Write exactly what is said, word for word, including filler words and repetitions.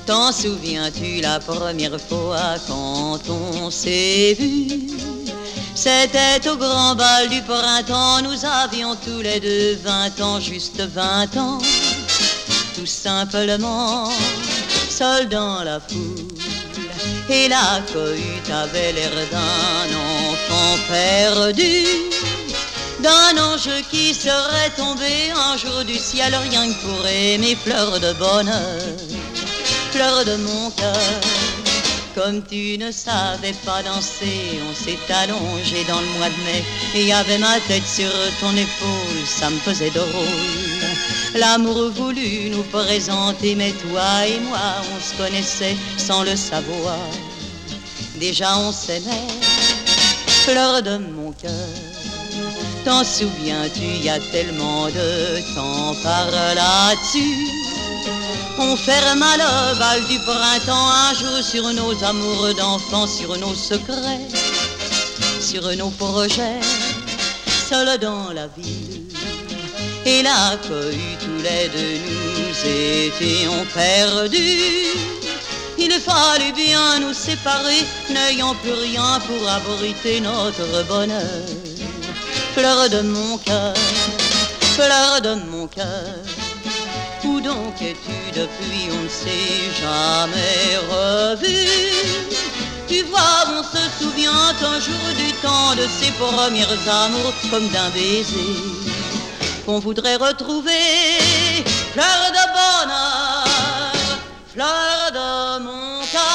T'en souviens-tu la première fois quand on s'est vu? C'était au grand bal du printemps, nous avions tous les deux vingt ans, juste vingt ans. Tout simplement, seul dans la foule, et la cohue avait l'air d'un enfant perdu, d'un ange qui serait tombé un jour du ciel rien que pour aimer. Fleur de bonheur, fleur de mon cœur, comme tu ne savais pas danser, on s'est allongé dans le mois de mai, et y avait ma tête sur ton épaule, ça me faisait drôle. L'amour voulut nous présenter, mais toi et moi, on se connaissait sans le savoir. Déjà on s'aimait, fleur de mon cœur. T'en souviens-tu, y a tellement de temps par là-dessus. On ferma le bal du printemps un jour sur nos amours d'enfants, sur nos secrets, sur nos projets, seuls dans la ville. Et la cohue, tous les deux nous étions perdus. Il fallut bien nous séparer, n'ayant plus rien pour abriter notre bonheur. Fleur de mon cœur, fleur de mon cœur, où donc es-tu depuis, on ne s'est jamais revu. Tu vois, on se souvient un jour du temps de ses premiers amours, comme d'un baiser qu'on voudrait retrouver. Fleur de bonheur, fleur de mon cœur.